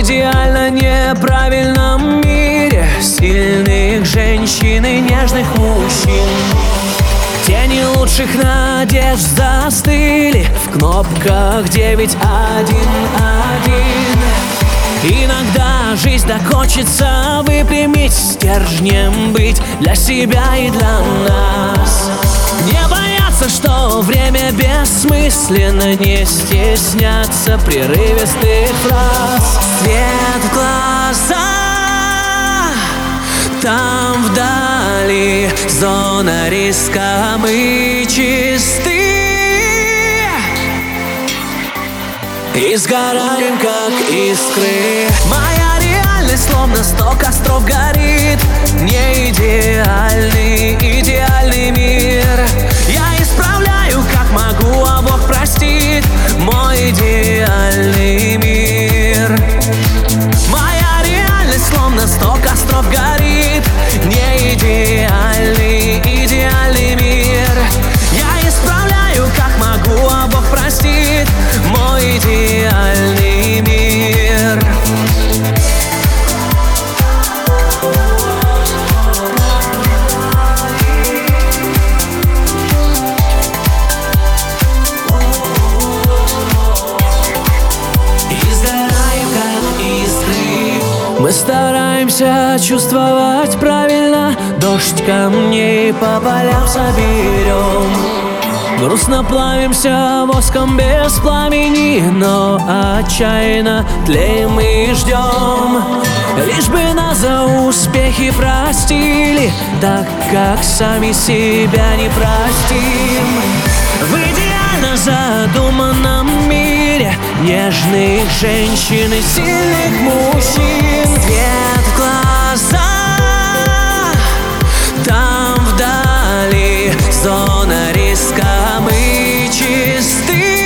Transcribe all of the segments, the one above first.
идеально неправильном мире сильных женщин и нежных мужчин. Тени лучших надежд застыли в кнопках 911. Иногда жизнь так хочется выпрямить, стержнем быть для себя и для нас. Не бояться, что время бессмысленно, не стесняться прерывистых фраз. Свет в глаза, там вдали зона риска, мы чисты и сгораем, как искры. Моя реальность словно 100 костров горит. Не идеальный, идеальный мир. Я исправляю, как могу, а Бог простит. Мой идеальный мир. Моя реальность словно 100 костров горит. Не идеальный, идеальный мир. Я исправляю, как могу, а Бог простит. Мой идеальный мир. Мы стараемся чувствовать правильно, дождь камней по полям соберем. Грустно плавимся воском без пламени, но отчаянно тлеем и ждем. Лишь бы нас за успехи простили, так как сами себя не простим. В идеально задуманном мире нежных женщин и сильных мужчин. Свет в глаза, там вдали зона риска, мы чисты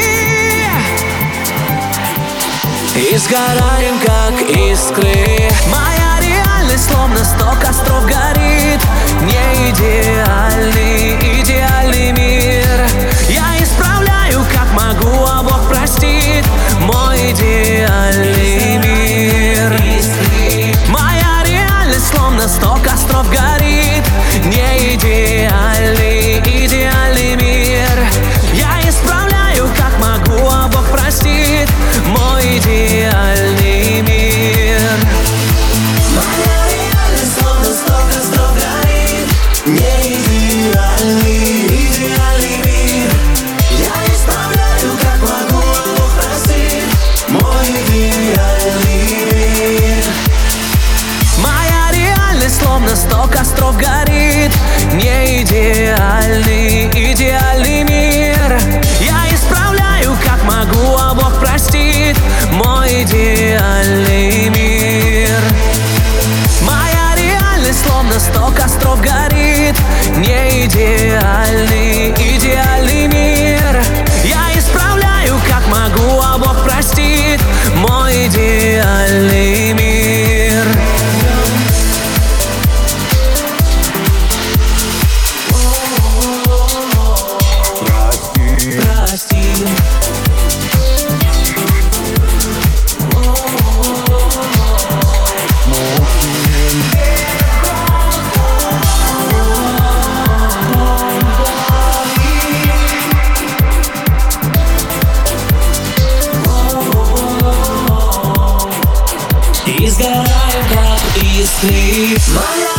и сгораем, как искры. Моя реальность словно 100 костров горит. Не идеальный, идеальный мир. Я исправляю, как могу, а Бог простит. Мой идеальный мир. Моя реальность словно 100 костров горит. Не идеальный, идеальный мир. Я исправляю, как могу, а Бог простит. Мой идеальный мир. Моя реальность словно 100 костров горит. Не идеальный, идеальный мир. Я исправляю, как могу, а Бог простит. Мой идеальный мир. Моя реальность словно 100 костров горит. Не идеальный, идеальный мир. Я исправляю, как могу, а Бог простит. Мой идеальный мир. Моя реальность словно 100 костров горит. Не идеальный, идеальный мир. Я исправляю, как могу, а Бог простит. Мой идеальный мир. Прости. И сгораем, как искры.